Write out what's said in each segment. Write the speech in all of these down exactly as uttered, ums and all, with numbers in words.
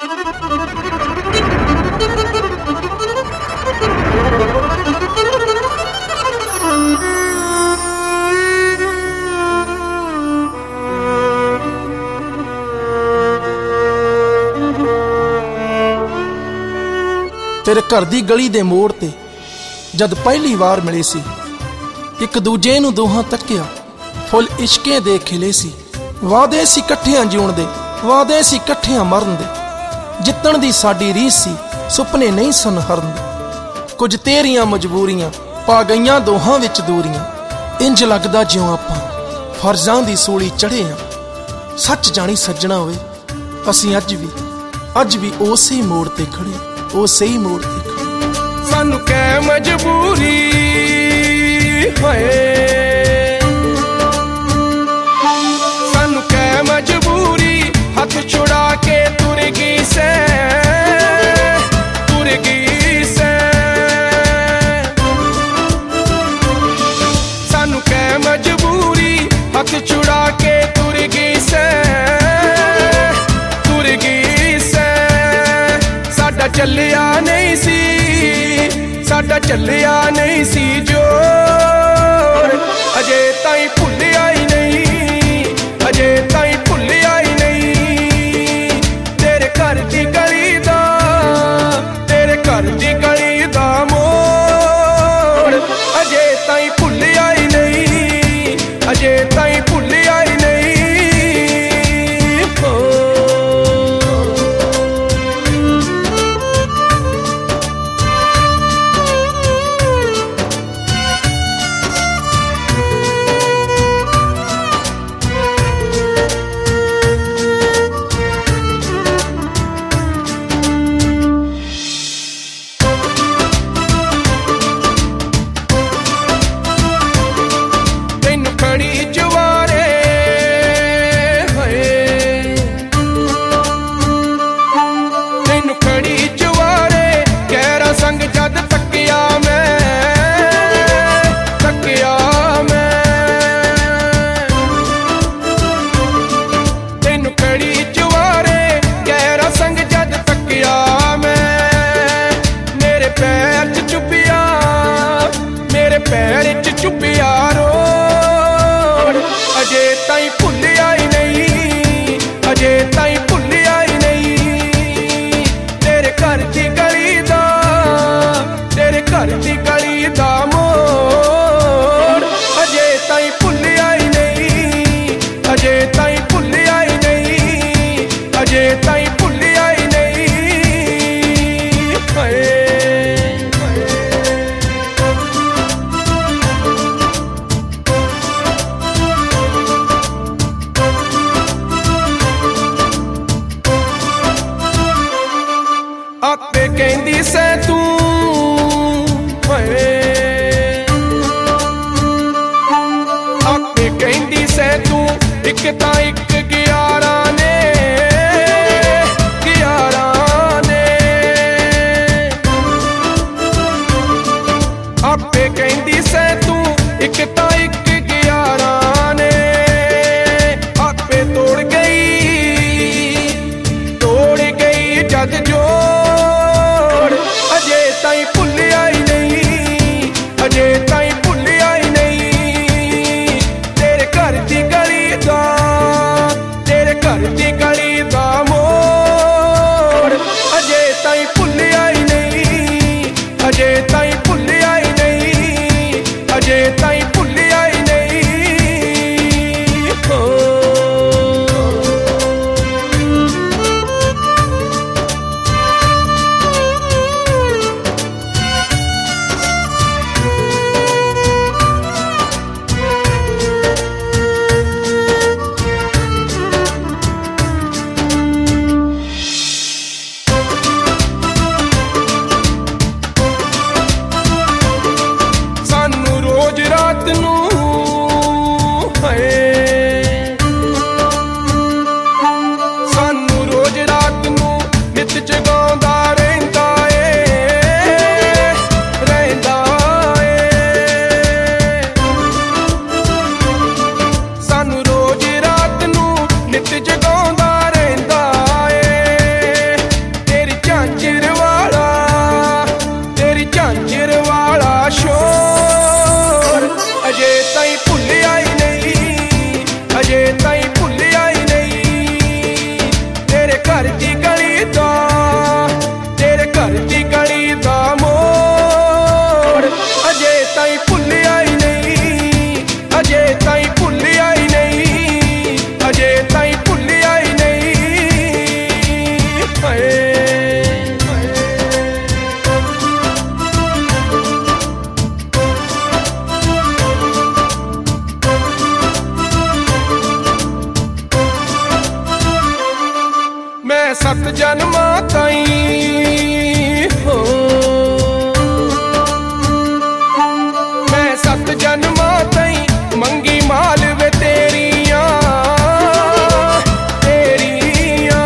तेरे घर दी गली दे मोड़ ते जद पहली वार मिले सी, एक दूजे नूं दोहां तक्किया, फुल इश्कें दे खिले सी। वादे सी कट्ठियां जीउण दे, वादे सी कट्ठियां मरन दे, जितण दी साडी रीस सी, सुपने नहीं सन हरन दे। कुछ तेरियां मजबूरियां पा गईयां दोहां विच दूरियां, इंज लगदा जिउं आपां फर्जां दी सूली चढ़े आ। सच जानी सज्जणा होए असीं अज भी अज भी उसे मोड़ ते खड़े, उसे ही मोड़ ते खड़े। सानू कै मजबूरी होए, सानू कै मजबूरी हथ छुड़ा के तुर गई से, तुर गई से। सानू कै मजबूरी हथ छुड़ा के तुर गई से, तुर गई से। साडा चलिया नहीं सी, साडा चलिया नहीं सी जोर, अजे ताईं भुलिया ही नहीं, अजे ताईं भुलिया ही नहीं। तेरे घर दी गली दा, तेरे घर दी गली दा मोड़, अजे ताईं भुलिया ही नहीं, अजे ताईं भुलिया ही नहीं। हो पैर च चुपिया रोड़, अजे ताईं भुलिया ही नहीं, अजे ताईं भुलिया ही नहीं। तेरे घर दी गली दा, तेरे घर दी गली दा मोड़, अजे ताईं भुलिया ही नहीं, अजे ताईं भुलिया ही नहीं, अजे ताईं भुलिया ही नहीं। हाय आपे कहंदी से तू, आपे कहंदी से तू, एक तां एक ग्यारां ने, ग्यारां ने। आपे कहंदी से तू, एक तां एक ग्यारां ने। आपे तोड़ गई, तोड़ गई जद जोड़, अजे ताईं भुलिया ही नहीं, अजे ताईं भुलिया ही नहीं। तेरे घर दी गली दा, तेरे घर दी गली दा मोड़, अजे ताईं भुलिया ही नहीं, अजे ताईं भुलिया ही नहीं, अजे ताईं भुलिया ही नहीं। हो घर दी गली दा तेरे घर दी गली दा मोड़ अजे ताई भुल्लिया ही नहीं, अजे ताई भुल्लिया ही नहीं, अजे ताई भुल्लिया ही नहीं। हाय मैं सत जन्मां ताईं हो, मैं सत जन्मां ताईं मंगी माल वे तेरियां तेरियां,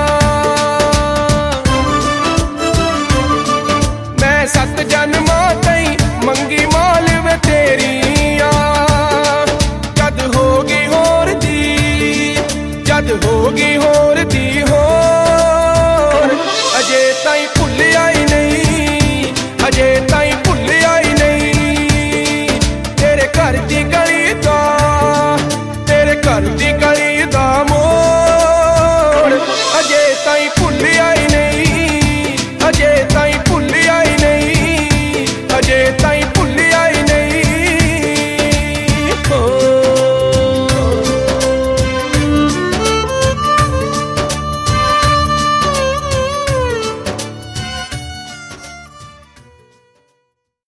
मैं सत जन्मां ताईं मंगी माल वे तेरियां। जद होगी होर दी, जद होगी होर दी हो अजे ताईं